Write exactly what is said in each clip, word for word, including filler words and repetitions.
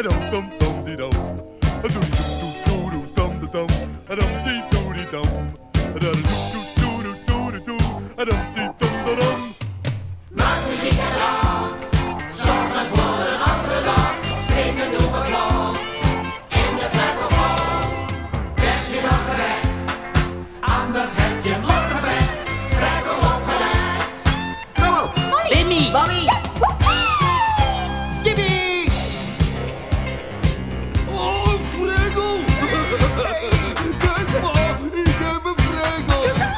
dum dum dum di dum. A doody doo doo doo dum da dum. A dum dee doody dum. A da doo doo doo doo doo doo. A dum dee dum da dum. Maak muziek en lach. Zorgen voor een andere dag. Zingen doen we vlot. In de Fleggelgolf. Weg je zakken weg. Anders heb je morgen weg. Freggels opgelegd. Kom op. Bimmy. Bobby. Jimmy. Oh, een Freggel! Hey, kijk maar, ik heb een Freggel!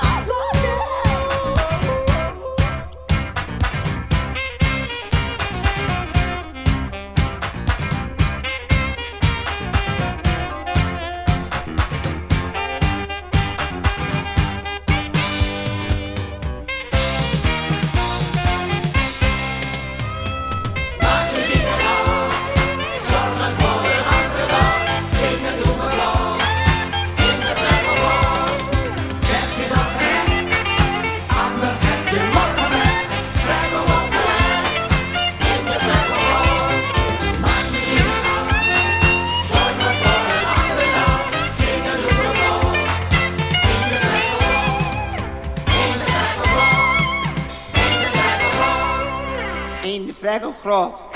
Maak muziek en lach. Zorgen voor een andere dag. Zingen doen we vlot. In de Fleggelgolf. Weg je zakken weg. Anders heb je morgen weg. Freggels opgelegd. In de Fleggelgolf. Maak muziek en lach. Zorgen voor een andere dag. Zingen doen we vlot. In de Fleggelgolf. In de Fleggelgolf. In de Fleggelgolf. In de Fleggelgrot.